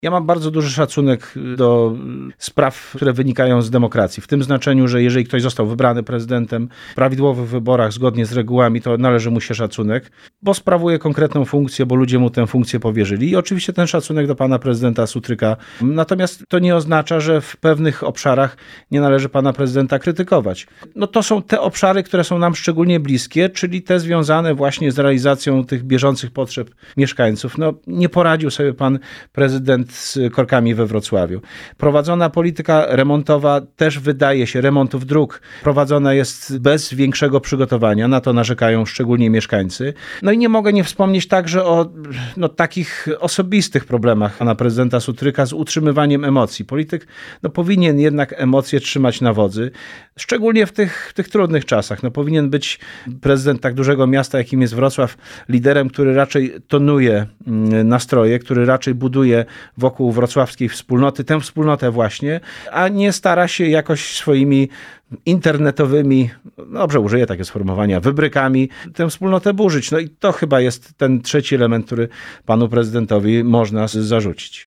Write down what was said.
Ja mam bardzo duży szacunek do spraw, które wynikają z demokracji. W tym znaczeniu, że jeżeli ktoś został wybrany prezydentem w prawidłowych wyborach, zgodnie z regułami, to należy mu się szacunek, bo sprawuje konkretną funkcję, bo ludzie mu tę funkcję powierzyli. I oczywiście ten szacunek do pana prezydenta Sutryka. Natomiast to nie oznacza, że w pewnych obszarach nie należy pana prezydenta krytykować. No to są te obszary, które są nam szczególnie bliskie, czyli te związane właśnie z realizacją tych bieżących potrzeb mieszkańców. No nie poradził sobie pan prezydent z korkami we Wrocławiu. Prowadzona polityka remontowa też wydaje się, remontów dróg, prowadzona jest bez większego przygotowania. Na to narzekają szczególnie mieszkańcy. No i nie mogę nie wspomnieć także o takich osobistych problemach pana prezydenta Sutryka z utrzymywaniem emocji. Polityk powinien jednak emocje trzymać na wodzy, szczególnie w tych trudnych czasach. Powinien być prezydent tak dużego miasta, jakim jest Wrocław, liderem, który raczej tonuje nastroje, który raczej buduje wokół wrocławskiej wspólnoty, tę wspólnotę właśnie, a nie stara się jakoś swoimi internetowymi, dobrze użyję takie sformułowania, wybrykami, tę wspólnotę burzyć. No i to chyba jest ten trzeci element, który panu prezydentowi można zarzucić.